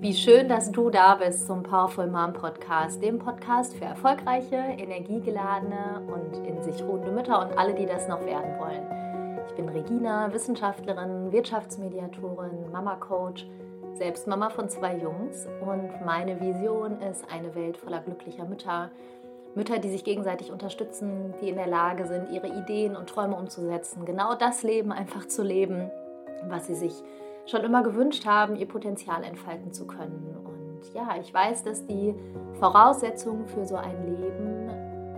Wie schön, dass du da bist zum Powerful Mom Podcast, dem Podcast für erfolgreiche, energiegeladene und in sich ruhende Mütter und alle, die das noch werden wollen. Ich bin Regina, Wissenschaftlerin, Wirtschaftsmediatorin, Mama-Coach, selbst Mama von 2 Jungs und meine Vision ist eine Welt voller glücklicher Mütter. Mütter, die sich gegenseitig unterstützen, die in der Lage sind, ihre Ideen und Träume umzusetzen, genau das Leben einfach zu leben, was sie sich schon immer gewünscht haben, ihr Potenzial entfalten zu können. Und ja, ich weiß, dass die Voraussetzungen für so ein Leben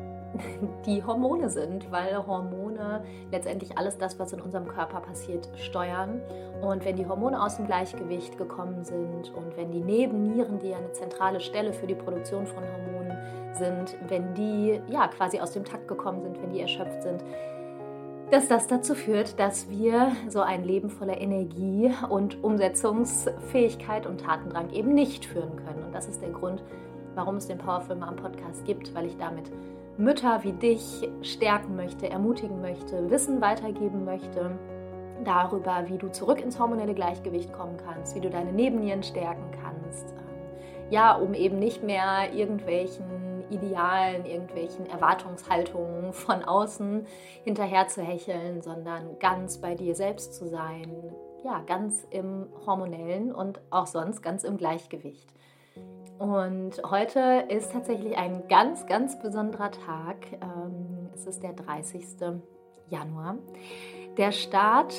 die Hormone sind, weil Hormone letztendlich alles das, was in unserem Körper passiert, steuern. Und wenn die Hormone aus dem Gleichgewicht gekommen sind und wenn die Nebennieren, die ja eine zentrale Stelle für die Produktion von Hormonen sind, wenn die ja quasi aus dem Takt gekommen sind, wenn die erschöpft sind, dass das dazu führt, dass wir so ein Leben voller Energie und Umsetzungsfähigkeit und Tatendrang eben nicht führen können. Und das ist der Grund, warum es den Powerful Mom Podcast gibt, weil ich damit Mütter wie dich stärken möchte, ermutigen möchte, Wissen weitergeben möchte darüber, wie du zurück ins hormonelle Gleichgewicht kommen kannst, wie du deine Nebennieren stärken kannst, ja, um eben nicht mehr irgendwelchen Idealen, irgendwelchen Erwartungshaltungen von außen hinterher zu hecheln, sondern ganz bei dir selbst zu sein, ja, ganz im Hormonellen und auch sonst ganz im Gleichgewicht. Und heute ist tatsächlich ein ganz, ganz besonderer Tag. Es ist der 30. Januar. Der Start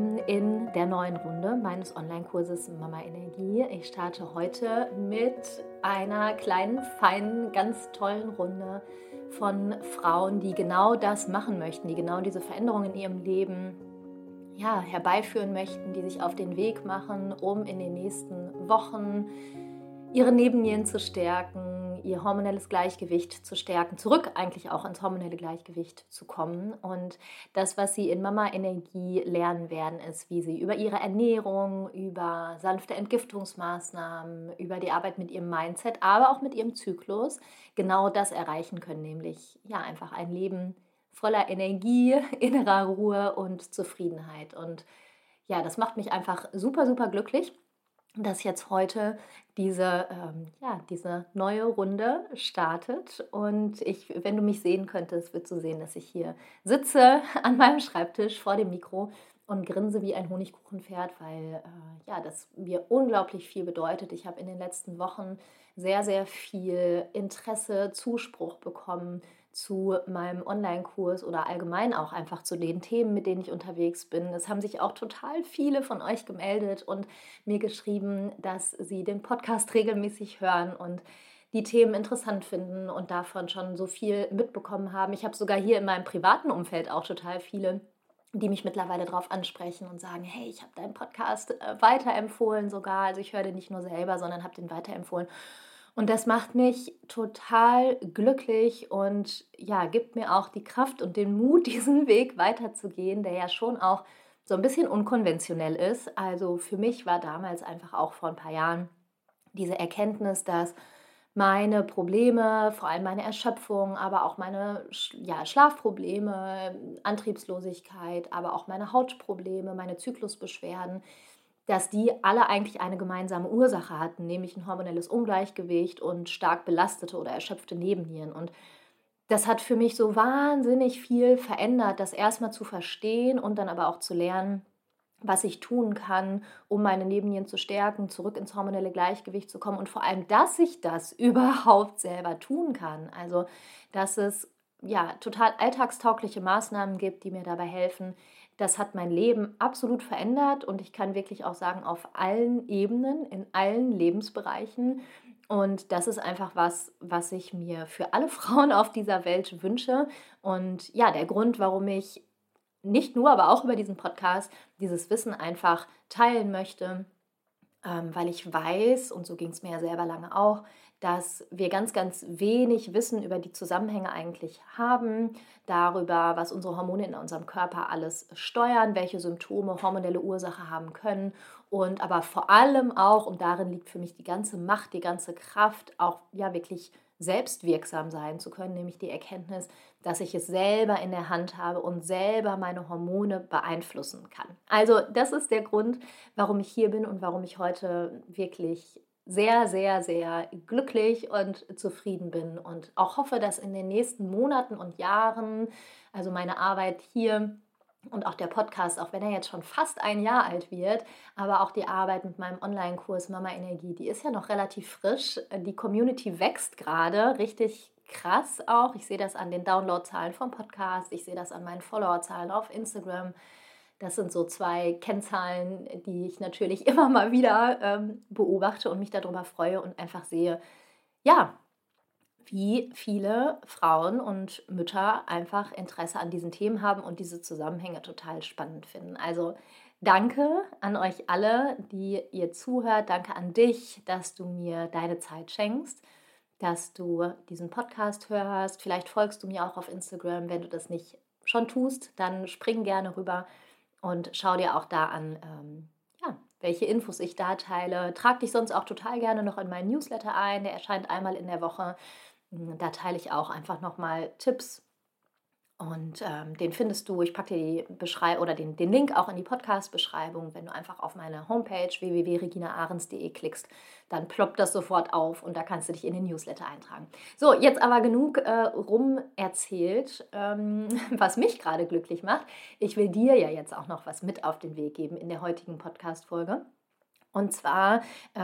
in der neuen Runde meines Online-Kurses Mama Energie. Ich starte heute mit einer kleinen, feinen, ganz tollen Runde von Frauen, die genau das machen möchten, die genau diese Veränderung in ihrem Leben herbeiführen möchten, die sich auf den Weg machen, um in den nächsten Wochen ihre Nebennieren zu stärken, ihr hormonelles Gleichgewicht zu stärken, zurück eigentlich auch ins hormonelle Gleichgewicht zu kommen. Und das, was sie in Mama Energie lernen werden, ist, wie sie über ihre Ernährung, über sanfte Entgiftungsmaßnahmen, über die Arbeit mit ihrem Mindset, aber auch mit ihrem Zyklus genau das erreichen können, nämlich ja einfach ein Leben voller Energie, innerer Ruhe und Zufriedenheit. Und ja, das macht mich einfach super, super glücklich, dass jetzt heute diese neue Runde startet. Und wenn du mich sehen könntest, würdest du sehen, dass ich hier sitze an meinem Schreibtisch vor dem Mikro und grinse wie ein Honigkuchenpferd, weil das mir unglaublich viel bedeutet. Ich habe in den letzten Wochen sehr, sehr viel Interesse, Zuspruch bekommen zu meinem Online-Kurs oder allgemein auch einfach zu den Themen, mit denen ich unterwegs bin. Es haben sich auch total viele von euch gemeldet und mir geschrieben, dass sie den Podcast regelmäßig hören und die Themen interessant finden und davon schon so viel mitbekommen haben. Ich habe sogar hier in meinem privaten Umfeld auch total viele, die mich mittlerweile darauf ansprechen und sagen, hey, ich habe deinen Podcast weiterempfohlen sogar. Also ich höre den nicht nur selber, sondern habe den weiterempfohlen. Und das macht mich total glücklich und ja, gibt mir auch die Kraft und den Mut, diesen Weg weiterzugehen, der ja schon auch so ein bisschen unkonventionell ist. Also für mich war damals einfach auch vor ein paar Jahren diese Erkenntnis, dass meine Probleme, vor allem meine Erschöpfung, aber auch meine Schlafprobleme, Antriebslosigkeit, aber auch meine Hautprobleme, meine Zyklusbeschwerden, dass die alle eigentlich eine gemeinsame Ursache hatten, nämlich ein hormonelles Ungleichgewicht und stark belastete oder erschöpfte Nebennieren. Und das hat für mich so wahnsinnig viel verändert, das erstmal zu verstehen und dann aber auch zu lernen, was ich tun kann, um meine Nebennieren zu stärken, zurück ins hormonelle Gleichgewicht zu kommen und vor allem, dass ich das überhaupt selber tun kann. Also, dass es total alltagstaugliche Maßnahmen gibt, die mir dabei helfen. Das hat mein Leben absolut verändert und ich kann wirklich auch sagen, auf allen Ebenen, in allen Lebensbereichen. Und das ist einfach was ich mir für alle Frauen auf dieser Welt wünsche. Und ja, der Grund, warum ich nicht nur, aber auch über diesen Podcast dieses Wissen einfach teilen möchte, weil ich weiß, und so ging es mir ja selber lange auch, dass wir ganz, ganz wenig Wissen über die Zusammenhänge eigentlich haben, darüber, was unsere Hormone in unserem Körper alles steuern, welche Symptome hormonelle Ursache haben können und aber vor allem auch, und darin liegt für mich die ganze Macht, die ganze Kraft, auch wirklich selbstwirksam sein zu können, nämlich die Erkenntnis, dass ich es selber in der Hand habe und selber meine Hormone beeinflussen kann. Also das ist der Grund, warum ich hier bin und warum ich heute wirklich sehr, sehr, sehr glücklich und zufrieden bin und auch hoffe, dass in den nächsten Monaten und Jahren, also meine Arbeit hier und auch der Podcast, auch wenn er jetzt schon fast ein Jahr alt wird, aber auch die Arbeit mit meinem Online-Kurs Mama Energie, die ist ja noch relativ frisch. Die Community wächst gerade richtig krass auch. Ich sehe das an den Downloadzahlen vom Podcast, ich sehe das an meinen Followerzahlen auf Instagram. Das sind so 2 Kennzahlen, die ich natürlich immer mal wieder beobachte und mich darüber freue und einfach sehe, ja, wie viele Frauen und Mütter einfach Interesse an diesen Themen haben und diese Zusammenhänge total spannend finden. Also danke an euch alle, die ihr zuhört. Danke an dich, dass du mir deine Zeit schenkst, dass du diesen Podcast hörst. Vielleicht folgst du mir auch auf Instagram. Wenn du das nicht schon tust, dann spring gerne rüber und schau dir auch da an, ja, welche Infos ich da teile. Trag dich sonst auch total gerne noch in meinen Newsletter ein. Der erscheint einmal in der Woche. Da teile ich auch einfach nochmal Tipps und den findest du, ich packe dir den Link auch in die Podcast-Beschreibung. Wenn du einfach auf meine Homepage www.reginaahrens.de klickst, dann ploppt das sofort auf und da kannst du dich in den Newsletter eintragen. So, jetzt aber genug rum erzählt, was mich gerade glücklich macht. Ich will dir ja jetzt auch noch was mit auf den Weg geben in der heutigen Podcast-Folge. Und zwar,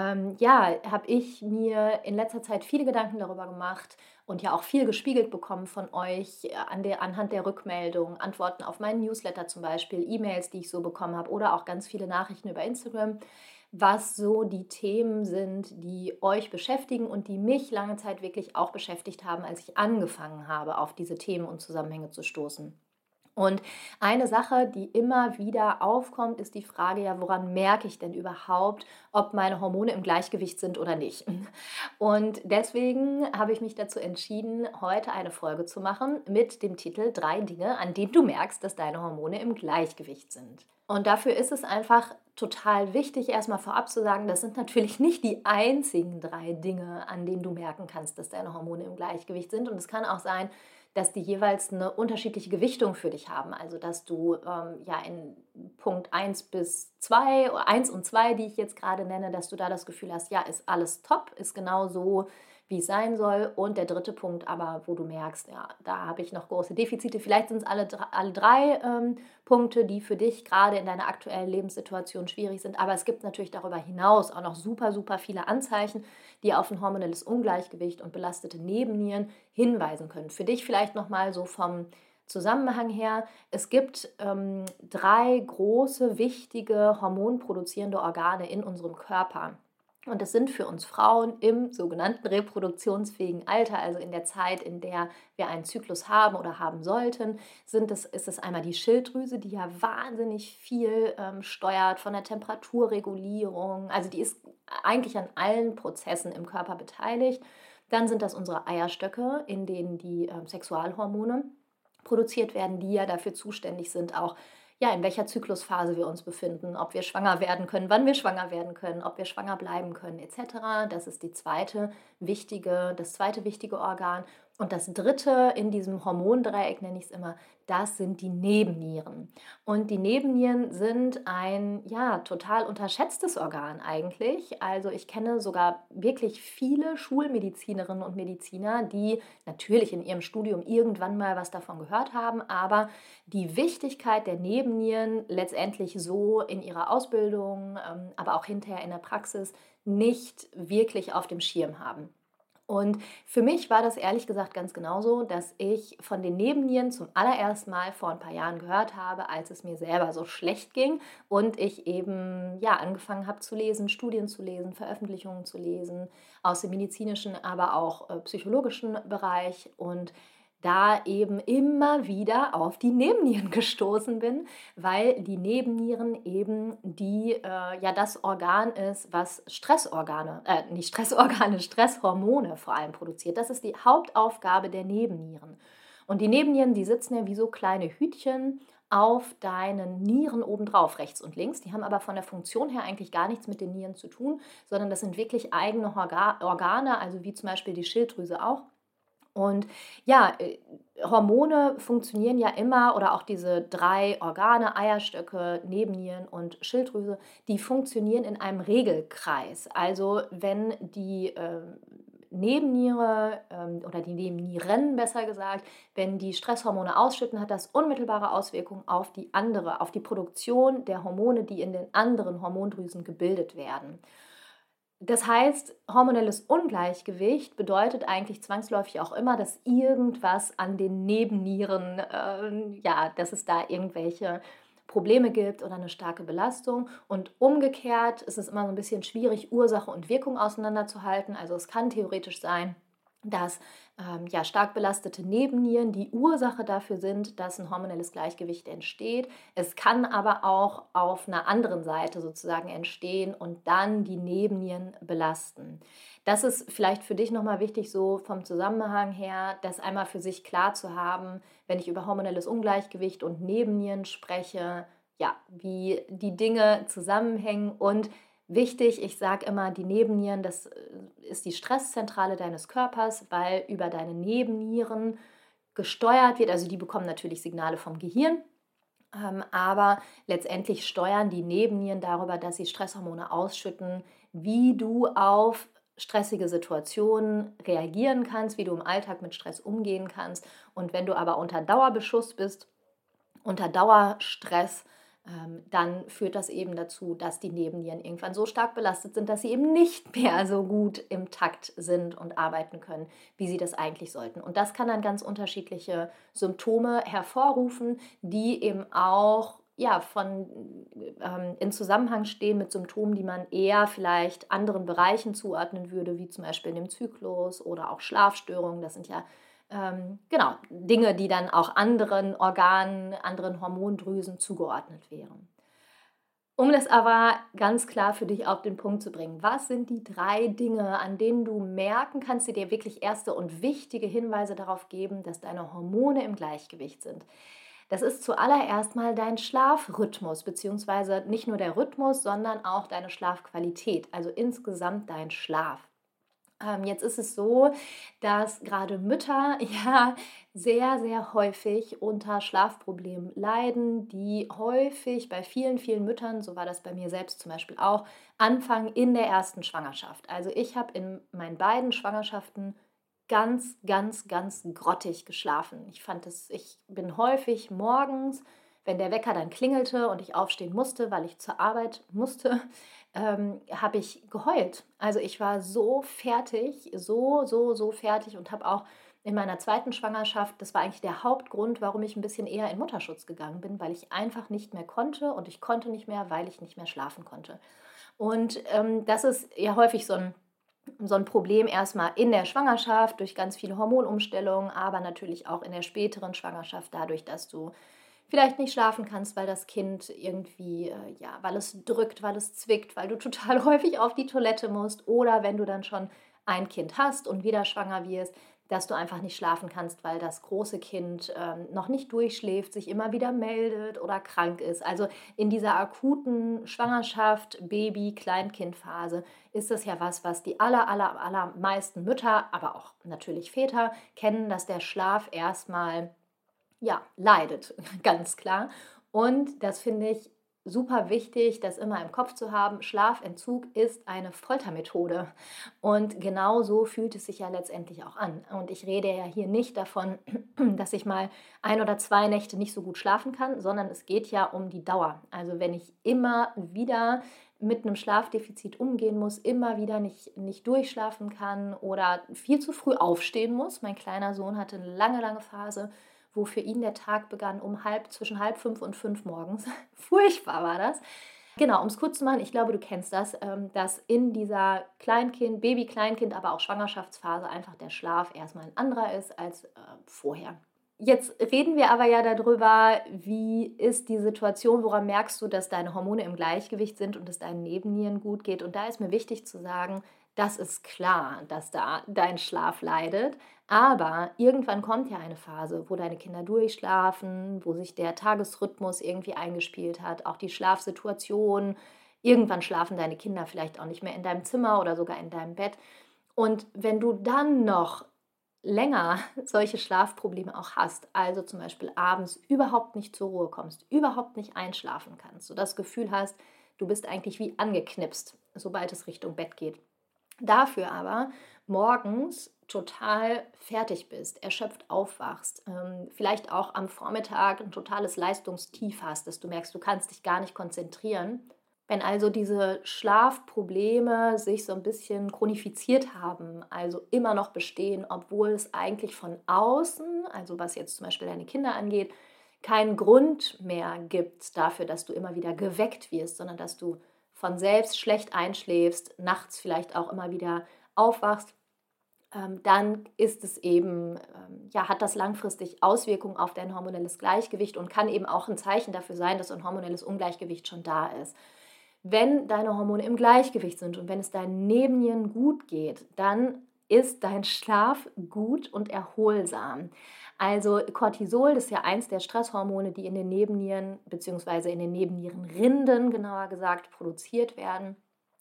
habe ich mir in letzter Zeit viele Gedanken darüber gemacht und ja auch viel gespiegelt bekommen von euch anhand der Rückmeldungen, Antworten auf meinen Newsletter zum Beispiel, E-Mails, die ich so bekommen habe oder auch ganz viele Nachrichten über Instagram, was so die Themen sind, die euch beschäftigen und die mich lange Zeit wirklich auch beschäftigt haben, als ich angefangen habe, auf diese Themen und Zusammenhänge zu stoßen. Und eine Sache, die immer wieder aufkommt, ist die Frage, ja, woran merke ich denn überhaupt, ob meine Hormone im Gleichgewicht sind oder nicht? Und deswegen habe ich mich dazu entschieden, heute eine Folge zu machen mit dem Titel 3 Dinge, an denen du merkst, dass deine Hormone im Gleichgewicht sind. Und dafür ist es einfach total wichtig, erstmal vorab zu sagen, das sind natürlich nicht die einzigen 3 Dinge, an denen du merken kannst, dass deine Hormone im Gleichgewicht sind. Und es kann auch sein, dass die jeweils eine unterschiedliche Gewichtung für dich haben. Also dass du in Punkt 1 bis 2, oder 1 und 2, die ich jetzt gerade nenne, dass du da das Gefühl hast, ja, ist alles top, ist genau so, wie es sein soll. Und der dritte Punkt aber, wo du merkst, ja, da habe ich noch große Defizite. Vielleicht sind es alle 3 Punkte, die für dich gerade in deiner aktuellen Lebenssituation schwierig sind. Aber es gibt natürlich darüber hinaus auch noch super, super viele Anzeichen, die auf ein hormonelles Ungleichgewicht und belastete Nebennieren hinweisen können. Für dich vielleicht nochmal so vom Zusammenhang her. Es gibt 3 große, wichtige hormonproduzierende Organe in unserem Körper. Und das sind für uns Frauen im sogenannten reproduktionsfähigen Alter, also in der Zeit, in der wir einen Zyklus haben oder haben sollten, ist es einmal die Schilddrüse, die ja wahnsinnig viel steuert von der Temperaturregulierung. Also die ist eigentlich an allen Prozessen im Körper beteiligt. Dann sind das unsere Eierstöcke, in denen die Sexualhormone produziert werden, die ja dafür zuständig sind, auch in welcher Zyklusphase wir uns befinden, ob wir schwanger werden können, wann wir schwanger werden können, ob wir schwanger bleiben können, etc. Das ist das zweite wichtige Organ. Und das dritte in diesem Hormondreieck, nenne ich es immer, das sind die Nebennieren. Und die Nebennieren sind ein total unterschätztes Organ eigentlich. Also ich kenne sogar wirklich viele Schulmedizinerinnen und Mediziner, die natürlich in ihrem Studium irgendwann mal was davon gehört haben, aber die Wichtigkeit der Nebennieren letztendlich so in ihrer Ausbildung, aber auch hinterher in der Praxis nicht wirklich auf dem Schirm haben. Und für mich war das ehrlich gesagt ganz genauso, dass ich von den Nebennieren zum allerersten Mal vor ein paar Jahren gehört habe, als es mir selber so schlecht ging und ich eben angefangen habe zu lesen, Studien zu lesen, Veröffentlichungen zu lesen aus dem medizinischen, aber auch psychologischen Bereich und da eben immer wieder auf die Nebennieren gestoßen bin, weil die Nebennieren eben das Organ ist, was Stresshormone vor allem produziert. Das ist die Hauptaufgabe der Nebennieren. Und die Nebennieren, die sitzen ja wie so kleine Hütchen auf deinen Nieren obendrauf, rechts und links. Die haben aber von der Funktion her eigentlich gar nichts mit den Nieren zu tun, sondern das sind wirklich eigene Organe, also wie zum Beispiel die Schilddrüse auch. Und ja, Hormone funktionieren ja immer, oder auch diese 3 Organe, Eierstöcke, Nebennieren und Schilddrüse, die funktionieren in einem Regelkreis. Also wenn die Nebenniere oder die Nebennieren besser gesagt, wenn die Stresshormone ausschütten, hat das unmittelbare Auswirkungen auf auf die Produktion der Hormone, die in den anderen Hormondrüsen gebildet werden. Das heißt, hormonelles Ungleichgewicht bedeutet eigentlich zwangsläufig auch immer, dass irgendwas an den Nebennieren, ja, dass es da irgendwelche Probleme gibt oder eine starke Belastung. Und umgekehrt ist es immer so ein bisschen schwierig, Ursache und Wirkung auseinanderzuhalten. Also es kann theoretisch sein, dass ja, stark belastete Nebennieren die Ursache dafür sind, dass ein hormonelles Gleichgewicht entsteht. Es kann aber auch auf einer anderen Seite sozusagen entstehen und dann die Nebennieren belasten. Das ist vielleicht für dich nochmal wichtig, so vom Zusammenhang her, das einmal für sich klar zu haben, wenn ich über hormonelles Ungleichgewicht und Nebennieren spreche, ja, wie die Dinge zusammenhängen. Und wichtig, ich sage immer, die Nebennieren, das ist die Stresszentrale deines Körpers, weil über deine Nebennieren gesteuert wird. Also die bekommen natürlich Signale vom Gehirn, aber letztendlich steuern die Nebennieren darüber, dass sie Stresshormone ausschütten, wie du auf stressige Situationen reagieren kannst, wie du im Alltag mit Stress umgehen kannst. Und wenn du aber unter Dauerbeschuss bist, unter Dauerstress, dann führt das eben dazu, dass die Nebennieren irgendwann so stark belastet sind, dass sie eben nicht mehr so gut im Takt sind und arbeiten können, wie sie das eigentlich sollten. Und das kann dann ganz unterschiedliche Symptome hervorrufen, die eben auch ja, in Zusammenhang stehen mit Symptomen, die man eher vielleicht anderen Bereichen zuordnen würde, wie zum Beispiel dem Zyklus oder auch Schlafstörungen. Das sind ja genau, Dinge, die dann auch anderen Organen, anderen Hormondrüsen zugeordnet wären. Um das aber ganz klar für dich auf den Punkt zu bringen, was sind die 3 Dinge, an denen du merken kannst, die dir wirklich erste und wichtige Hinweise darauf geben, dass deine Hormone im Gleichgewicht sind? Das ist zuallererst mal dein Schlafrhythmus, beziehungsweise nicht nur der Rhythmus, sondern auch deine Schlafqualität, also insgesamt dein Schlaf. Jetzt ist es so, dass gerade Mütter ja sehr, sehr häufig unter Schlafproblemen leiden, die häufig bei vielen, vielen Müttern, so war das bei mir selbst zum Beispiel auch, anfangen in der ersten Schwangerschaft. Also ich habe in meinen beiden Schwangerschaften ganz, ganz, ganz grottig geschlafen. Ich bin häufig morgens, wenn der Wecker dann klingelte und ich aufstehen musste, weil ich zur Arbeit musste, habe ich geheult. Also ich war so fertig, so fertig, und habe auch in meiner zweiten Schwangerschaft, das war eigentlich der Hauptgrund, warum ich ein bisschen eher in Mutterschutz gegangen bin, weil ich einfach nicht mehr konnte, und ich konnte nicht mehr, weil ich nicht mehr schlafen konnte. Und das ist ja häufig so ein Problem erstmal in der Schwangerschaft durch ganz viele Hormonumstellungen, aber natürlich auch in der späteren Schwangerschaft dadurch, dass du vielleicht nicht schlafen kannst, weil das Kind irgendwie, ja, weil es drückt, weil es zwickt, weil du total häufig auf die Toilette musst, oder wenn du dann schon ein Kind hast und wieder schwanger wirst, dass du einfach nicht schlafen kannst, weil das große Kind noch nicht durchschläft, sich immer wieder meldet oder krank ist. Also in dieser akuten Schwangerschaft, Baby-, Kleinkindphase ist das ja was die allermeisten Mütter, aber auch natürlich Väter kennen, dass der Schlaf erstmal ja, leidet, ganz klar. Und das finde ich super wichtig, das immer im Kopf zu haben. Schlafentzug ist eine Foltermethode. Und genau so fühlt es sich ja letztendlich auch an. Und ich rede ja hier nicht davon, dass ich mal 1 oder 2 Nächte nicht so gut schlafen kann, sondern es geht ja um die Dauer. Also wenn ich immer wieder mit einem Schlafdefizit umgehen muss, immer wieder nicht durchschlafen kann oder viel zu früh aufstehen muss. Mein kleiner Sohn hatte eine lange, lange Phase, wo für ihn der Tag begann zwischen 4:30 und 5 morgens. Furchtbar war das. Genau, um es kurz zu machen, ich glaube, du kennst das, dass in dieser Baby-Kleinkind, aber auch Schwangerschaftsphase einfach der Schlaf erstmal ein anderer ist als vorher. Jetzt reden wir aber ja darüber, wie ist die Situation, woran merkst du, dass deine Hormone im Gleichgewicht sind und es deinen Nebennieren gut geht. Und da ist mir wichtig zu sagen, das ist klar, dass da dein Schlaf leidet. Aber irgendwann kommt ja eine Phase, wo deine Kinder durchschlafen, wo sich der Tagesrhythmus irgendwie eingespielt hat, auch die Schlafsituation. Irgendwann schlafen deine Kinder vielleicht auch nicht mehr in deinem Zimmer oder sogar in deinem Bett. Und wenn du dann noch länger solche Schlafprobleme auch hast, also zum Beispiel abends überhaupt nicht zur Ruhe kommst, überhaupt nicht einschlafen kannst, so das Gefühl hast, du bist eigentlich wie angeknipst, sobald es Richtung Bett geht. Dafür aber morgens total fertig bist, erschöpft aufwachst, vielleicht auch am Vormittag ein totales Leistungstief hast, dass du merkst, du kannst dich gar nicht konzentrieren. Wenn also diese Schlafprobleme sich so ein bisschen chronifiziert haben, also immer noch bestehen, obwohl es eigentlich von außen, also was jetzt zum Beispiel deine Kinder angeht, keinen Grund mehr gibt dafür, dass du immer wieder geweckt wirst, sondern dass du von selbst schlecht einschläfst, nachts vielleicht auch immer wieder aufwachst, dann ist es eben, ja, hat das langfristig Auswirkungen auf dein hormonelles Gleichgewicht und kann eben auch ein Zeichen dafür sein, dass so ein hormonelles Ungleichgewicht schon da ist. Wenn deine Hormone im Gleichgewicht sind und wenn es deinen Nebennieren gut geht, dann ist dein Schlaf gut und erholsam. Also Cortisol, das ist ja eins der Stresshormone, die in den Nebennieren bzw. in den Nebennierenrinden, genauer gesagt, produziert werden.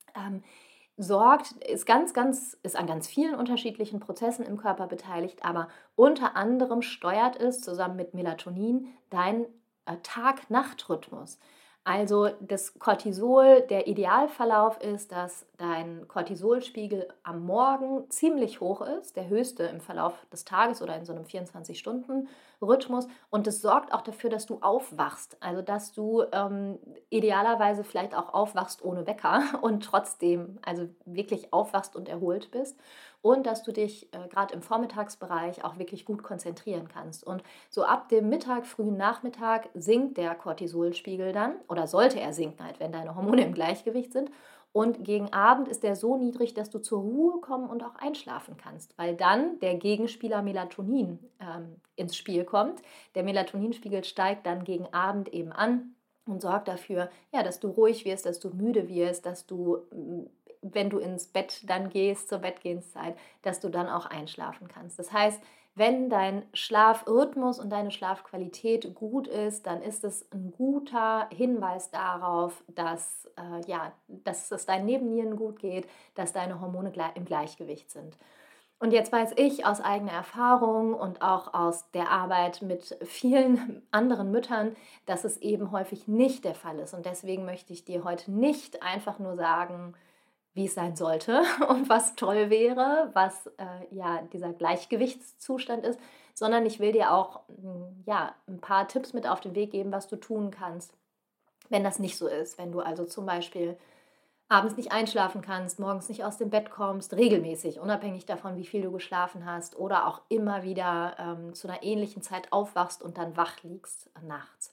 Ist an ganz vielen unterschiedlichen Prozessen im Körper beteiligt, aber unter anderem steuert es zusammen mit Melatonin deinen Tag-Nacht-Rhythmus. Also das Cortisol, der Idealverlauf ist, dass dein Cortisolspiegel am Morgen ziemlich hoch ist, der höchste im Verlauf des Tages oder in so einem 24-Stunden-Rhythmus. Und das sorgt auch dafür, dass du aufwachst. Also dass du idealerweise vielleicht auch aufwachst ohne Wecker und trotzdem also wirklich aufwachst und erholt bist. Und dass du dich gerade im Vormittagsbereich auch wirklich gut konzentrieren kannst. Und so ab dem Mittag, frühen Nachmittag sinkt der Cortisolspiegel dann oder sollte er sinken halt, wenn deine Hormone im Gleichgewicht sind. Und gegen Abend ist der so niedrig, dass du zur Ruhe kommen und auch einschlafen kannst, weil dann der Gegenspieler Melatonin ins Spiel kommt. Der Melatoninspiegel steigt dann gegen Abend eben an und sorgt dafür, ja, dass du ruhig wirst, dass du müde wirst, dass du, wenn du ins Bett dann gehst, zur Bettgehenszeit, dass du dann auch einschlafen kannst. Das heißt, wenn dein Schlafrhythmus und deine Schlafqualität gut ist, dann ist es ein guter Hinweis darauf, dass es deinen Nebennieren gut geht, dass deine Hormone im Gleichgewicht sind. Und jetzt weiß ich aus eigener Erfahrung und auch aus der Arbeit mit vielen anderen Müttern, dass es eben häufig nicht der Fall ist. Und deswegen möchte ich dir heute nicht einfach nur sagen, wie es sein sollte und was toll wäre, was dieser Gleichgewichtszustand ist, sondern ich will dir auch ein paar Tipps mit auf den Weg geben, was du tun kannst, wenn das nicht so ist. Wenn du also zum Beispiel abends nicht einschlafen kannst, morgens nicht aus dem Bett kommst, regelmäßig, unabhängig davon, wie viel du geschlafen hast oder auch immer wieder zu einer ähnlichen Zeit aufwachst und dann wach liegst nachts.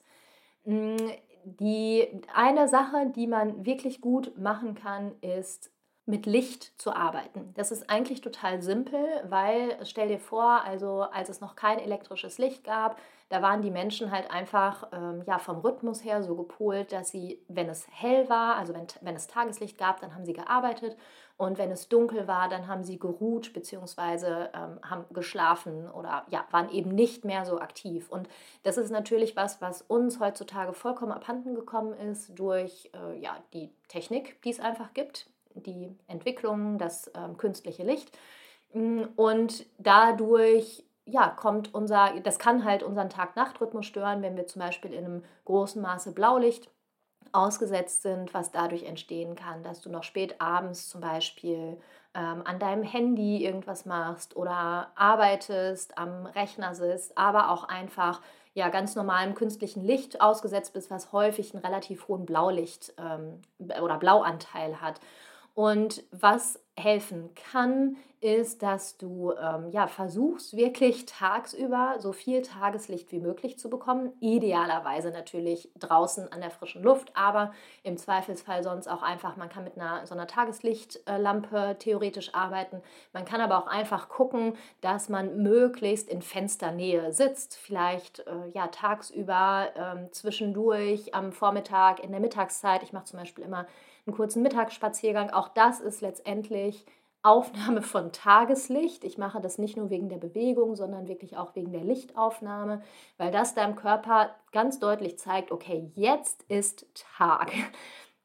Die eine Sache, die man wirklich gut machen kann, ist mit Licht zu arbeiten. Das ist eigentlich total simpel, weil stell dir vor, also als es noch kein elektrisches Licht gab, da waren die Menschen halt einfach vom Rhythmus her so gepolt, dass sie, wenn es hell war, also wenn es Tageslicht gab, dann haben sie gearbeitet und wenn es dunkel war, dann haben sie geruht bzw. Haben geschlafen oder waren eben nicht mehr so aktiv. Und das ist natürlich was uns heutzutage vollkommen abhanden gekommen ist durch die Technik, die es einfach gibt, die Entwicklung, das künstliche Licht. Und dadurch das kann halt unseren Tag-Nacht-Rhythmus stören, wenn wir zum Beispiel in einem großen Maße Blaulicht ausgesetzt sind, was dadurch entstehen kann, dass du noch spät abends zum Beispiel an deinem Handy irgendwas machst oder arbeitest, am Rechner sitzt, aber auch einfach ganz normalem künstlichen Licht ausgesetzt bist, was häufig einen relativ hohen Blaulicht oder Blauanteil hat. Und was helfen kann, ist, dass du versuchst, wirklich tagsüber so viel Tageslicht wie möglich zu bekommen. Idealerweise natürlich draußen an der frischen Luft, aber im Zweifelsfall sonst auch einfach, man kann mit so einer Tageslichtlampe theoretisch arbeiten. Man kann aber auch einfach gucken, dass man möglichst in Fensternähe sitzt, vielleicht tagsüber zwischendurch am Vormittag, in der Mittagszeit. Ich mache zum Beispiel immer einen kurzen Mittagsspaziergang. Auch das ist letztendlich Aufnahme von Tageslicht. Ich mache das nicht nur wegen der Bewegung, sondern wirklich auch wegen der Lichtaufnahme, weil das deinem Körper ganz deutlich zeigt, okay, jetzt ist Tag.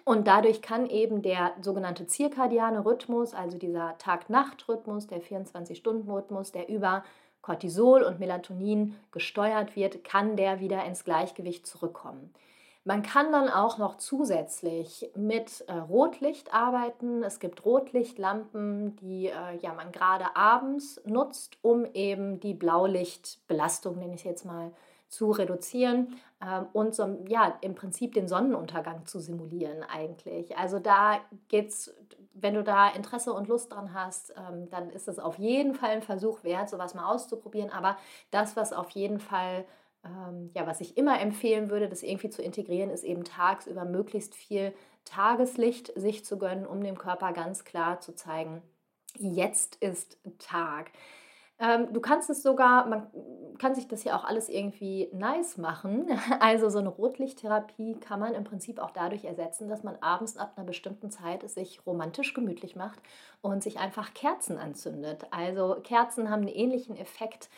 Und dadurch kann eben der sogenannte zirkadiane Rhythmus, also dieser Tag-Nacht-Rhythmus, der 24-Stunden-Rhythmus, der über Cortisol und Melatonin gesteuert wird, kann der wieder ins Gleichgewicht zurückkommen. Man kann dann auch noch zusätzlich mit Rotlicht arbeiten. Es gibt Rotlichtlampen, die man gerade abends nutzt, um eben die Blaulichtbelastung, nenne ich es jetzt mal, zu reduzieren und so, ja, im Prinzip den Sonnenuntergang zu simulieren eigentlich. Also da geht's, wenn du da Interesse und Lust dran hast, dann ist es auf jeden Fall ein Versuch wert, sowas mal auszuprobieren. Aber das, was auf jeden Fall was ich immer empfehlen würde, das irgendwie zu integrieren, ist eben tagsüber möglichst viel Tageslicht sich zu gönnen, um dem Körper ganz klar zu zeigen, jetzt ist Tag. Du kannst es sogar, man kann sich das ja auch alles irgendwie nice machen. Also so eine Rotlichttherapie kann man im Prinzip auch dadurch ersetzen, dass man abends ab einer bestimmten Zeit es sich romantisch gemütlich macht und sich einfach Kerzen anzündet. Also Kerzen haben einen ähnlichen Effekt.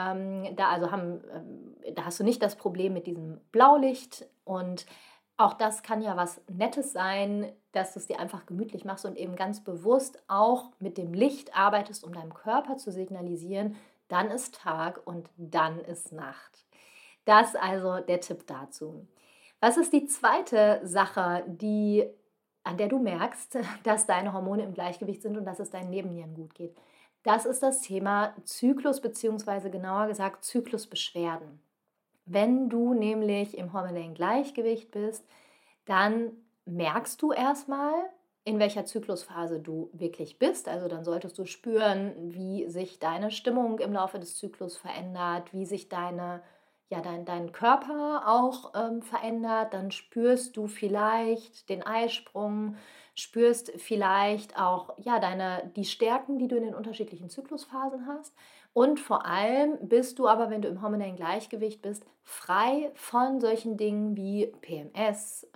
Da hast du nicht das Problem mit diesem Blaulicht und auch das kann ja was Nettes sein, dass du es dir einfach gemütlich machst und eben ganz bewusst auch mit dem Licht arbeitest, um deinem Körper zu signalisieren, dann ist Tag und dann ist Nacht. Das also der Tipp dazu. Was ist die zweite Sache, an der du merkst, dass deine Hormone im Gleichgewicht sind und dass es deinen Nebennieren gut geht? Das ist das Thema Zyklus beziehungsweise genauer gesagt Zyklusbeschwerden. Wenn du nämlich im hormonellen Gleichgewicht bist, dann merkst du erstmal, in welcher Zyklusphase du wirklich bist. Also dann solltest du spüren, wie sich deine Stimmung im Laufe des Zyklus verändert, wie sich dein Körper auch verändert. Dann spürst du vielleicht den Eisprung, spürst vielleicht auch die Stärken, die du in den unterschiedlichen Zyklusphasen hast. Und vor allem bist du aber, wenn du im hormonellen Gleichgewicht bist, frei von solchen Dingen wie PMS,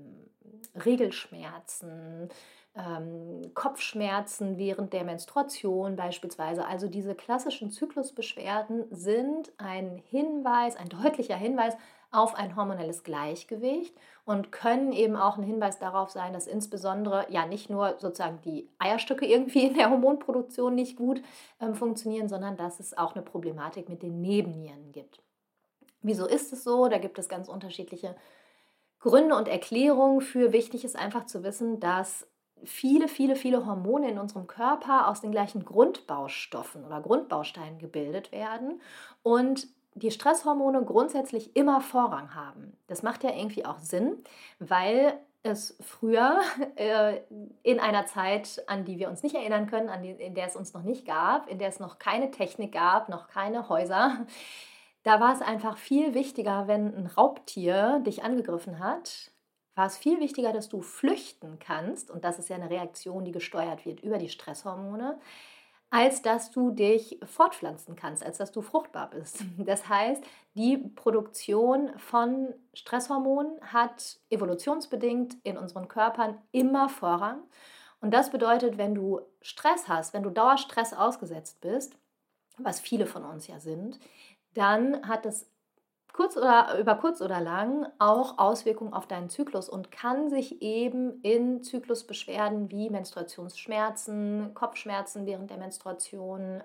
Regelschmerzen, Kopfschmerzen während der Menstruation beispielsweise. Also diese klassischen Zyklusbeschwerden sind ein deutlicher Hinweis auf ein hormonelles Gleichgewicht und können eben auch ein Hinweis darauf sein, dass insbesondere ja nicht nur sozusagen die Eierstöcke irgendwie in der Hormonproduktion nicht gut funktionieren, sondern dass es auch eine Problematik mit den Nebennieren gibt. Wieso ist es so? Da gibt es ganz unterschiedliche Gründe und Erklärungen für. Wichtig ist einfach zu wissen, dass viele, viele, viele Hormone in unserem Körper aus den gleichen Grundbaustoffen oder Grundbausteinen gebildet werden und die Stresshormone grundsätzlich immer Vorrang haben. Das macht ja irgendwie auch Sinn, weil es früher in einer Zeit, an die wir uns nicht erinnern können, in der es uns noch nicht gab, in der es noch keine Technik gab, noch keine Häuser, da war es einfach viel wichtiger, wenn ein Raubtier dich angegriffen hat, war es viel wichtiger, dass du flüchten kannst, und das ist ja eine Reaktion, die gesteuert wird über die Stresshormone, als dass du dich fortpflanzen kannst, als dass du fruchtbar bist. Das heißt, die Produktion von Stresshormonen hat evolutionsbedingt in unseren Körpern immer Vorrang. Und das bedeutet, wenn du Stress hast, wenn du Dauerstress ausgesetzt bist, was viele von uns ja sind, dann hat es über kurz oder lang auch Auswirkungen auf deinen Zyklus und kann sich eben in Zyklusbeschwerden wie Menstruationsschmerzen, Kopfschmerzen während der Menstruation,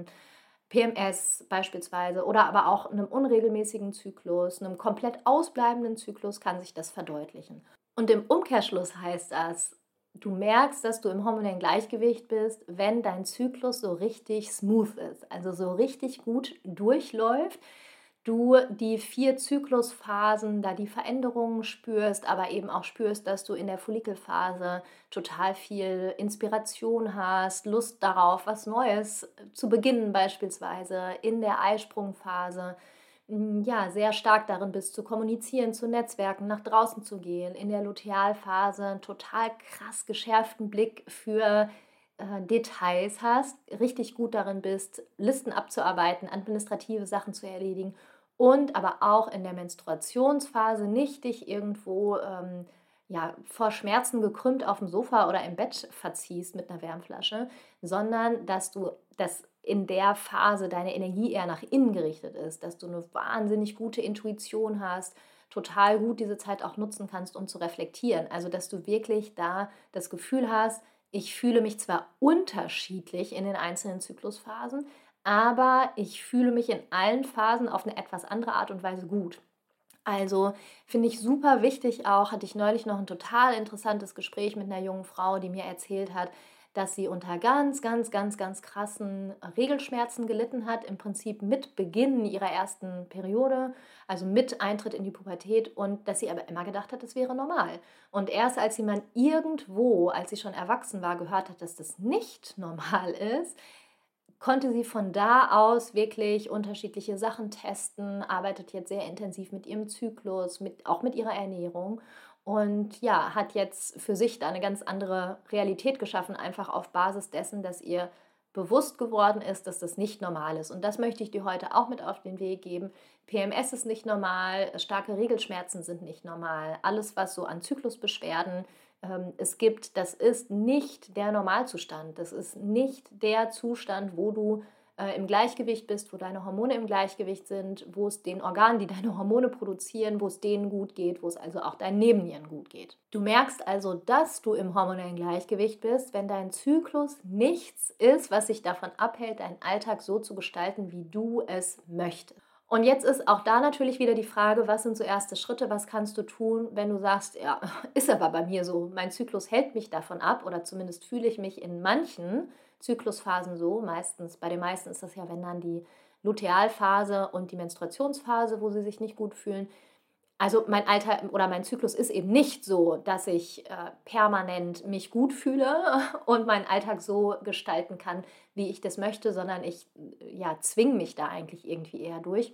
PMS beispielsweise oder aber auch einem unregelmäßigen Zyklus, einem komplett ausbleibenden Zyklus kann sich das verdeutlichen. Und im Umkehrschluss heißt das, du merkst, dass du im hormonellen Gleichgewicht bist, wenn dein Zyklus so richtig smooth ist, also so richtig gut durchläuft, du die 4 Zyklusphasen, da die Veränderungen spürst, aber eben auch spürst, dass du in der Follikelphase total viel Inspiration hast, Lust darauf, was Neues zu beginnen beispielsweise, in der Eisprungphase, sehr stark darin bist, zu kommunizieren, zu Netzwerken, nach draußen zu gehen, in der Lutealphase einen total krass geschärften Blick für Details hast, richtig gut darin bist, Listen abzuarbeiten, administrative Sachen zu erledigen und aber auch in der Menstruationsphase nicht dich irgendwo vor Schmerzen gekrümmt auf dem Sofa oder im Bett verziehst mit einer Wärmflasche, sondern dass in der Phase deine Energie eher nach innen gerichtet ist, dass du eine wahnsinnig gute Intuition hast, total gut diese Zeit auch nutzen kannst, um zu reflektieren. Also, dass du wirklich da das Gefühl hast, ich fühle mich zwar unterschiedlich in den einzelnen Zyklusphasen, aber ich fühle mich in allen Phasen auf eine etwas andere Art und Weise gut. Also finde ich super wichtig auch, hatte ich neulich noch ein total interessantes Gespräch mit einer jungen Frau, die mir erzählt hat, dass sie unter ganz, ganz, ganz, ganz krassen Regelschmerzen gelitten hat, im Prinzip mit Beginn ihrer ersten Periode, also mit Eintritt in die Pubertät, und dass sie aber immer gedacht hat, das wäre normal. Und erst als sie mal irgendwo, als sie schon erwachsen war, gehört hat, dass das nicht normal ist, konnte sie von da aus wirklich unterschiedliche Sachen testen, arbeitet jetzt sehr intensiv mit ihrem Zyklus, auch mit ihrer Ernährung und ja, hat jetzt für sich da eine ganz andere Realität geschaffen, einfach auf Basis dessen, dass ihr bewusst geworden ist, dass das nicht normal ist. Und das möchte ich dir heute auch mit auf den Weg geben. PMS ist nicht normal, starke Regelschmerzen sind nicht normal. Alles, was so an Zyklusbeschwerden es gibt, das ist nicht der Normalzustand. Das ist nicht der Zustand, wo du im Gleichgewicht bist, wo deine Hormone im Gleichgewicht sind, wo es den Organen, die deine Hormone produzieren, wo es denen gut geht, wo es also auch deinen Nebennieren gut geht. Du merkst also, dass du im hormonellen Gleichgewicht bist, wenn dein Zyklus nichts ist, was dich davon abhält, deinen Alltag so zu gestalten, wie du es möchtest. Und jetzt ist auch da natürlich wieder die Frage, was sind so erste Schritte, was kannst du tun, wenn du sagst, ja, ist aber bei mir so, mein Zyklus hält mich davon ab oder zumindest fühle ich mich in manchen Zyklusphasen so, bei den meisten ist das ja, wenn dann die Lutealphase und die Menstruationsphase, wo sie sich nicht gut fühlen. Also mein Alter oder mein Zyklus ist eben nicht so, dass ich permanent mich gut fühle und meinen Alltag so gestalten kann, wie ich das möchte, sondern ich zwinge mich da eigentlich irgendwie eher durch.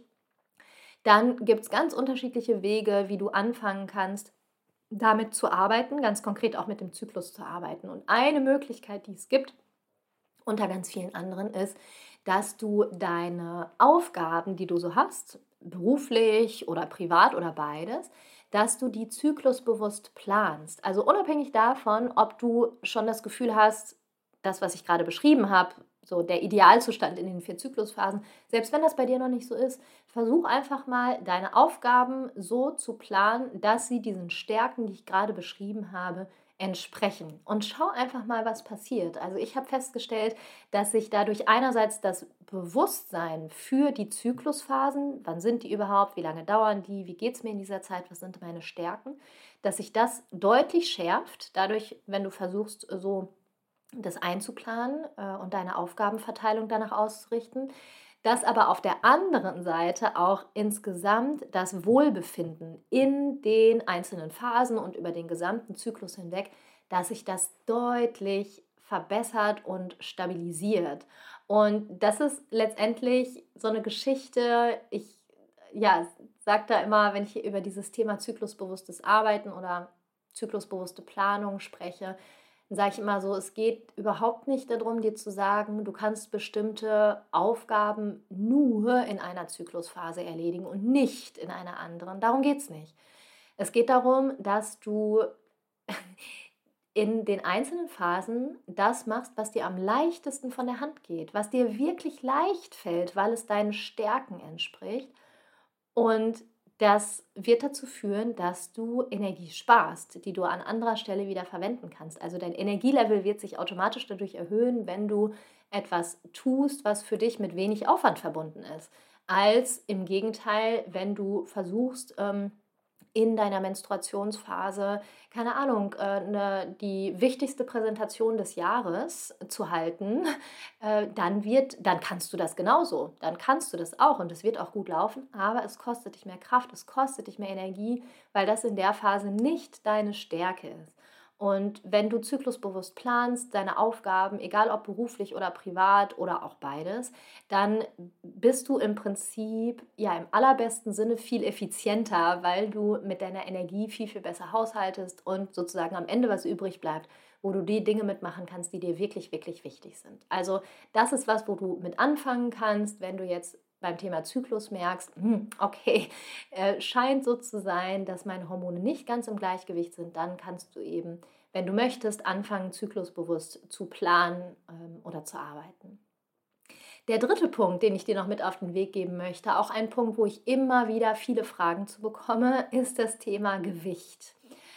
Dann gibt es ganz unterschiedliche Wege, wie du anfangen kannst, damit zu arbeiten, ganz konkret auch mit dem Zyklus zu arbeiten. Und eine Möglichkeit, die es gibt, unter ganz vielen anderen, ist, dass du deine Aufgaben, die du so hast, beruflich oder privat oder beides, dass du die zyklusbewusst planst. Also unabhängig davon, ob du schon das Gefühl hast, das, was ich gerade beschrieben habe, so der Idealzustand in den 4 Zyklusphasen, selbst wenn das bei dir noch nicht so ist, versuch einfach mal, deine Aufgaben so zu planen, dass sie diesen Stärken, die ich gerade beschrieben habe, entsprechen. Und schau einfach mal, was passiert. Also ich habe festgestellt, dass sich dadurch einerseits das Bewusstsein für die Zyklusphasen, wann sind die überhaupt, wie lange dauern die, wie geht es mir in dieser Zeit, was sind meine Stärken, dass sich das deutlich schärft, dadurch, wenn du versuchst, so das einzuplanen und deine Aufgabenverteilung danach auszurichten, dass aber auf der anderen Seite auch insgesamt das Wohlbefinden in den einzelnen Phasen und über den gesamten Zyklus hinweg, dass sich das deutlich verbessert und stabilisiert. Und das ist letztendlich so eine Geschichte, ich sage da immer, wenn ich über dieses Thema zyklusbewusstes Arbeiten oder zyklusbewusste Planung spreche, dann sage ich immer so, es geht überhaupt nicht darum, dir zu sagen, du kannst bestimmte Aufgaben nur in einer Zyklusphase erledigen und nicht in einer anderen. Darum geht es nicht. Es geht darum, dass du in den einzelnen Phasen das machst, was dir am leichtesten von der Hand geht, was dir wirklich leicht fällt, weil es deinen Stärken entspricht. Und das wird dazu führen, dass du Energie sparst, die du an anderer Stelle wieder verwenden kannst. Also dein Energielevel wird sich automatisch dadurch erhöhen, wenn du etwas tust, was für dich mit wenig Aufwand verbunden ist, als im Gegenteil, wenn du versuchst, in deiner Menstruationsphase, keine Ahnung, die wichtigste Präsentation des Jahres zu halten, dann kannst du das genauso. Dann kannst du das auch und es wird auch gut laufen, aber es kostet dich mehr Kraft, es kostet dich mehr Energie, weil das in der Phase nicht deine Stärke ist. Und wenn du zyklusbewusst planst, deine Aufgaben, egal ob beruflich oder privat oder auch beides, dann bist du im Prinzip im allerbesten Sinne viel effizienter, weil du mit deiner Energie viel, viel besser haushaltest und sozusagen am Ende was übrig bleibt, wo du die Dinge mitmachen kannst, die dir wirklich, wirklich wichtig sind. Also das ist was, wo du mit anfangen kannst, wenn du jetzt beim Thema Zyklus merkst, okay, scheint so zu sein, dass meine Hormone nicht ganz im Gleichgewicht sind, dann kannst du eben, wenn du möchtest, anfangen, zyklusbewusst zu planen oder zu arbeiten. Der dritte Punkt, den ich dir noch mit auf den Weg geben möchte, auch ein Punkt, wo ich immer wieder viele Fragen zu bekomme, ist das Thema Gewicht.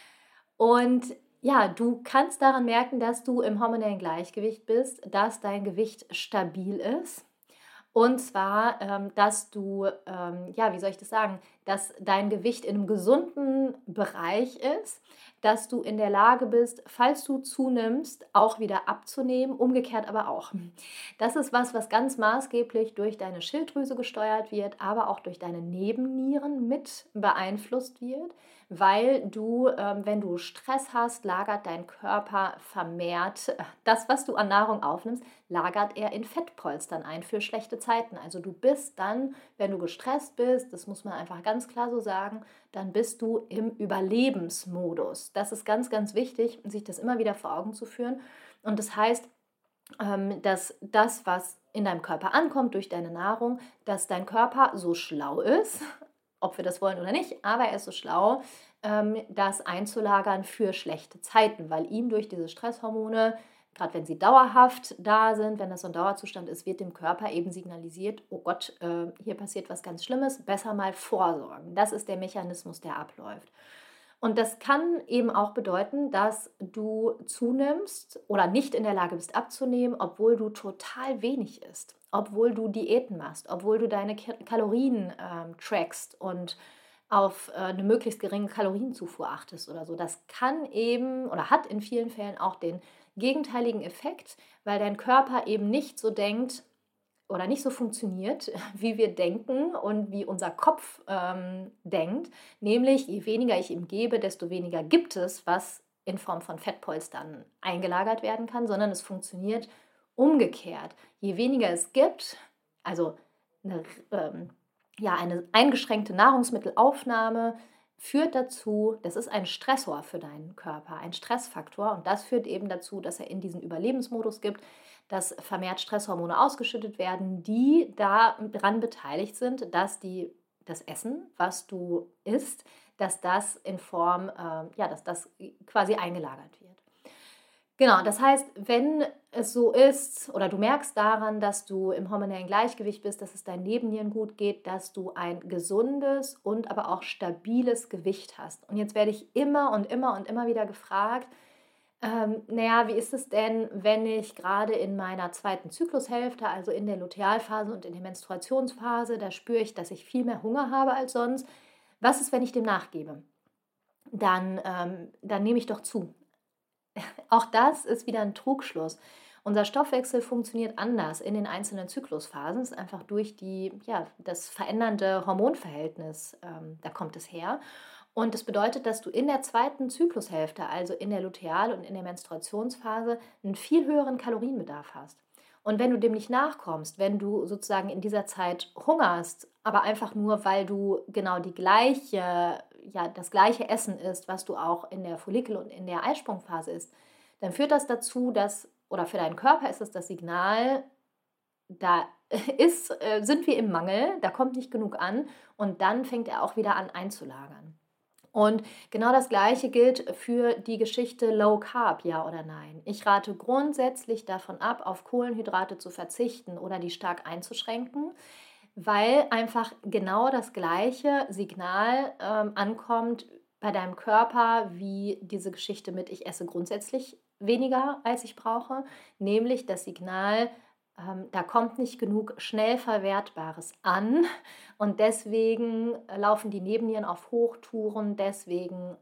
Und ja, du kannst daran merken, dass du im hormonellen Gleichgewicht bist, dass dein Gewicht stabil ist. Und zwar, dass du, ja, wie soll ich das sagen, dass dein Gewicht in einem gesunden Bereich ist, dass du in der Lage bist, falls du zunimmst, auch wieder abzunehmen, umgekehrt aber auch. Das ist was, was ganz maßgeblich durch deine Schilddrüse gesteuert wird, aber auch durch deine Nebennieren mit beeinflusst wird, weil du, wenn du Stress hast, lagert dein Körper vermehrt das, was du an Nahrung aufnimmst, lagert er in Fettpolstern ein für schlechte Zeiten. Also du bist dann, wenn du gestresst bist, das muss man einfach ganz klar so sagen, dann bist du im Überlebensmodus. Das ist ganz, ganz wichtig, sich das immer wieder vor Augen zu führen. Und das heißt, dass das, was in deinem Körper ankommt durch deine Nahrung, dass dein Körper so schlau ist, ob wir das wollen oder nicht, aber er ist so schlau, das einzulagern für schlechte Zeiten, weil ihm durch diese Stresshormone, gerade wenn sie dauerhaft da sind, wenn das so ein Dauerzustand ist, wird dem Körper eben signalisiert, oh Gott, hier passiert was ganz Schlimmes, besser mal vorsorgen. Das ist der Mechanismus, der abläuft. Und das kann eben auch bedeuten, dass du zunimmst oder nicht in der Lage bist abzunehmen, obwohl du total wenig isst, obwohl du Diäten machst, obwohl du deine Kalorien trackst und auf eine möglichst geringe Kalorienzufuhr achtest oder so. Das kann eben oder hat in vielen Fällen auch den gegenteiligen Effekt, weil dein Körper eben nicht so denkt, oder nicht so funktioniert, wie wir denken und wie unser Kopf denkt. Nämlich, je weniger ich ihm gebe, desto weniger gibt es, was in Form von Fettpolstern eingelagert werden kann, sondern es funktioniert umgekehrt. Je weniger es gibt, also eine, ja, eine eingeschränkte Nahrungsmittelaufnahme führt dazu, das ist ein Stressor für deinen Körper, ein Stressfaktor, und das führt eben dazu, dass er in diesen Überlebensmodus gibt, dass vermehrt Stresshormone ausgeschüttet werden, die daran beteiligt sind, dass das Essen, was du isst, dass das in Form, dass das quasi eingelagert wird. Genau, das heißt, wenn es so ist oder du merkst daran, dass du im hormonellen Gleichgewicht bist, dass es deinen Nebennieren gut geht, dass du ein gesundes und aber auch stabiles Gewicht hast. Und jetzt werde ich immer und immer und immer wieder gefragt, naja, wie ist es denn, wenn ich gerade in meiner zweiten Zyklushälfte, also in der Lutealphase und in der Menstruationsphase, da spüre ich, dass ich viel mehr Hunger habe als sonst. Was ist, wenn ich dem nachgebe? Dann nehme ich doch zu. Auch das ist wieder ein Trugschluss. Unser Stoffwechsel funktioniert anders in den einzelnen Zyklusphasen. Es ist einfach durch das verändernde Hormonverhältnis, da kommt es her. Und das bedeutet, dass du in der zweiten Zyklushälfte, also in der Luteal- und in der Menstruationsphase, einen viel höheren Kalorienbedarf hast. Und wenn du dem nicht nachkommst, wenn du sozusagen in dieser Zeit hungerst, aber einfach nur, weil du genau das gleiche Essen isst, was du auch in der Follikel- und in der Eisprungphase isst, dann führt das dazu, oder für deinen Körper ist es das Signal, da sind wir im Mangel, da kommt nicht genug an, und dann fängt er auch wieder an einzulagern. Und genau das Gleiche gilt für die Geschichte Low Carb, ja oder nein. Ich rate grundsätzlich davon ab, auf Kohlenhydrate zu verzichten oder die stark einzuschränken, weil einfach genau das gleiche Signal ankommt bei deinem Körper wie diese Geschichte mit: ich esse grundsätzlich weniger, als ich brauche, nämlich das Signal, da kommt nicht genug schnell Verwertbares an, und deswegen laufen die Nebennieren auf Hochtouren, deswegen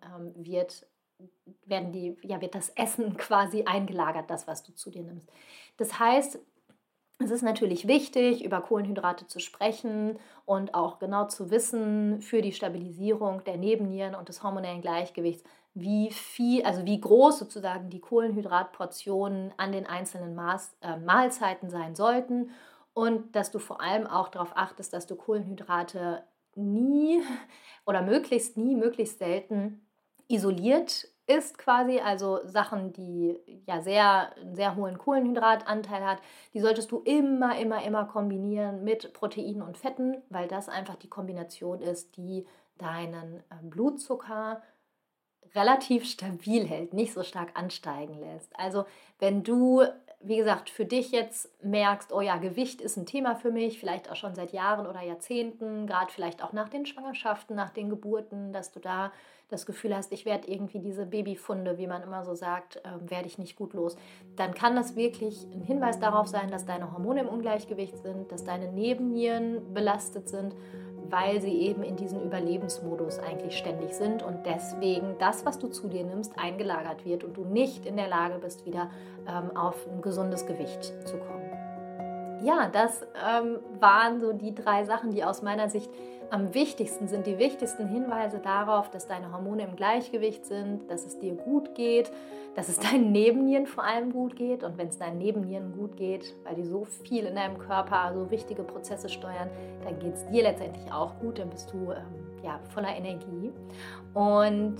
wird das Essen quasi eingelagert, das, was du zu dir nimmst. Das heißt, es ist natürlich wichtig, über Kohlenhydrate zu sprechen und auch genau zu wissen für die Stabilisierung der Nebennieren und des hormonellen Gleichgewichts, wie groß sozusagen die Kohlenhydratportionen an den einzelnen Mahlzeiten sein sollten, und dass du vor allem auch darauf achtest, dass du Kohlenhydrate nie oder möglichst nie, möglichst selten isoliert isst quasi, also Sachen, die ja einen sehr hohen Kohlenhydratanteil hat, die solltest du immer, immer, immer kombinieren mit Proteinen und Fetten, weil das einfach die Kombination ist, die deinen Blutzucker relativ stabil hält, nicht so stark ansteigen lässt. Also wenn du wie gesagt, für dich jetzt merkst, oh ja, Gewicht ist ein Thema für mich, vielleicht auch schon seit Jahren oder Jahrzehnten, gerade vielleicht auch nach den Schwangerschaften, nach den Geburten, dass du da das Gefühl hast, ich werde irgendwie diese Babyfunde, wie man immer so sagt, werde ich nicht gut los, dann kann das wirklich ein Hinweis darauf sein, dass deine Hormone im Ungleichgewicht sind, dass deine Nebennieren belastet sind, weil sie eben in diesem Überlebensmodus eigentlich ständig sind und deswegen das, was du zu dir nimmst, eingelagert wird und du nicht in der Lage bist, wieder auf ein gesundes Gewicht zu kommen. Ja, das waren so die 3 Sachen, die aus meiner Sicht am wichtigsten sind. Die wichtigsten Hinweise darauf, dass deine Hormone im Gleichgewicht sind, dass es dir gut geht, dass es deinen Nebennieren vor allem gut geht. Und wenn es deinen Nebennieren gut geht, weil die so viel in deinem Körper, so wichtige Prozesse steuern, dann geht es dir letztendlich auch gut. Dann bist du voller Energie. Und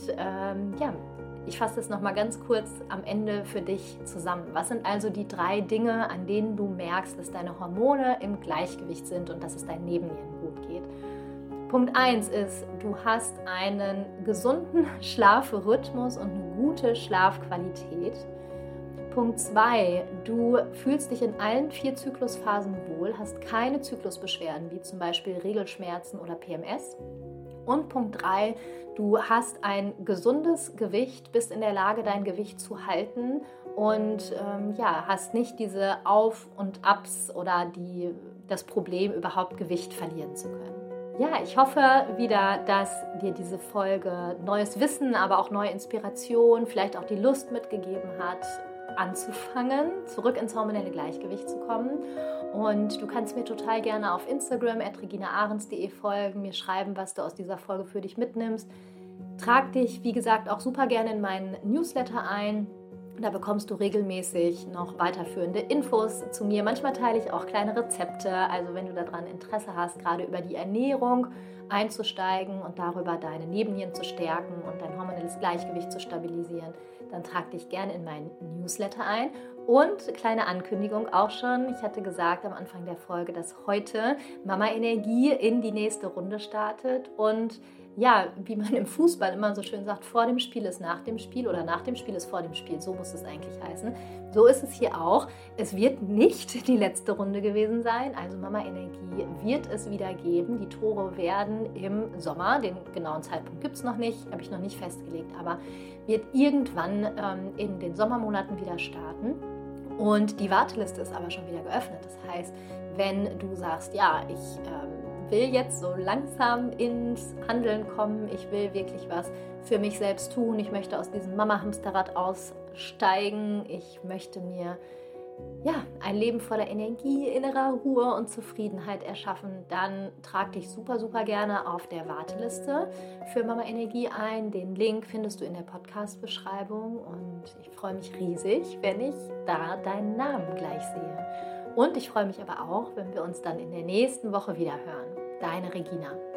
ich fasse das nochmal ganz kurz am Ende für dich zusammen. Was sind also die 3 Dinge, an denen du merkst, dass deine Hormone im Gleichgewicht sind und dass es deinen Nebennieren gut geht? Punkt 1 ist, du hast einen gesunden Schlafrhythmus und eine gute Schlafqualität. Punkt 2, du fühlst dich in allen 4 Zyklusphasen wohl, hast keine Zyklusbeschwerden, wie zum Beispiel Regelschmerzen oder PMS. Und Punkt 3, du hast ein gesundes Gewicht, bist in der Lage, dein Gewicht zu halten und hast nicht diese Auf- und Abs oder das Problem, überhaupt Gewicht verlieren zu können. Ja, ich hoffe wieder, dass dir diese Folge neues Wissen, aber auch neue Inspiration, vielleicht auch die Lust mitgegeben hat, anzufangen, zurück ins hormonelle Gleichgewicht zu kommen. Und du kannst mir total gerne auf Instagram @regina-ahrens.de folgen, mir schreiben, was du aus dieser Folge für dich mitnimmst. Trag dich, wie gesagt, auch super gerne in meinen Newsletter ein. Da bekommst du regelmäßig noch weiterführende Infos zu mir. Manchmal teile ich auch kleine Rezepte. Also wenn du daran Interesse hast, gerade über die Ernährung einzusteigen und darüber deine Nebennieren zu stärken und dein hormonelles Gleichgewicht zu stabilisieren, dann trag dich gerne in meinen Newsletter ein. Und kleine Ankündigung auch schon. Ich hatte gesagt am Anfang der Folge, dass heute Mama Energie in die nächste Runde startet. Und ja, wie man im Fußball immer so schön sagt, vor dem Spiel ist nach dem Spiel oder nach dem Spiel ist vor dem Spiel. So muss es eigentlich heißen. So ist es hier auch. Es wird nicht die letzte Runde gewesen sein. Also Mama Energie wird es wieder geben. Die Tore werden im Sommer, den genauen Zeitpunkt gibt es noch nicht, habe ich noch nicht festgelegt, aber wird irgendwann in den Sommermonaten wieder starten. Und die Warteliste ist aber schon wieder geöffnet. Das heißt, wenn du sagst, ja, ich will jetzt so langsam ins Handeln kommen, ich will wirklich was für mich selbst tun, ich möchte aus diesem Mama-Hamsterrad aussteigen, ich möchte mir ein Leben voller Energie, innerer Ruhe und Zufriedenheit erschaffen, dann trag dich super, super gerne auf der Warteliste für Mama Energie ein. Den Link findest du in der Podcast-Beschreibung und ich freue mich riesig, wenn ich da deinen Namen gleich sehe. Und ich freue mich aber auch, wenn wir uns dann in der nächsten Woche wieder hören. Deine Regina.